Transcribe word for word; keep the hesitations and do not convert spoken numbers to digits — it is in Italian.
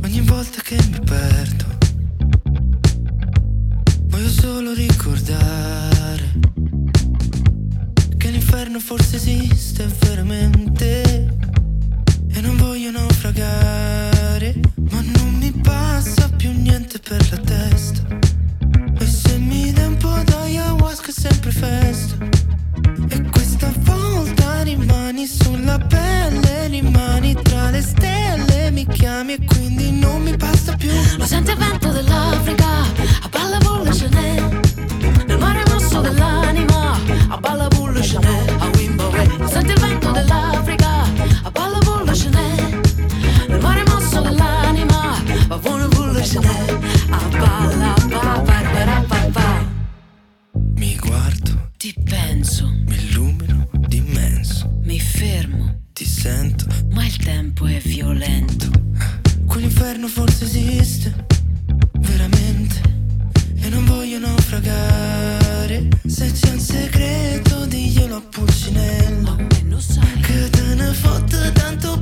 Ogni volta che mi perdo voglio solo ricordare che l'inferno forse esiste veramente e non voglio naufragare, ma non mi passa più niente per la testa. E se mi dai un po' d'ayahuasca è sempre festa. E questa volta rimani sulla pelle, rimani tra le stelle, mi chiami e quindi non mi basta più. Lo sente il vento dell'Africa, a balla bolle Chanel, nel mare mosso dell'anima, a balla bolle Chanel, a Wimboree. Lo sente il vento dell'Africa, a balla bolle Chanel, nel mare mosso dell'anima, a buona bolle Chanel, a balla pa pa pa pa pa. Mi guardo, Ti penso, mi illumino d'immenso, mi fermo, ti sento, ma il tempo è violento. quell'inferno forse esiste veramente e non voglio naufragare. Se c'è un segreto diglielo a Pulcinella, Ma me lo sai, che te ne fotte tanto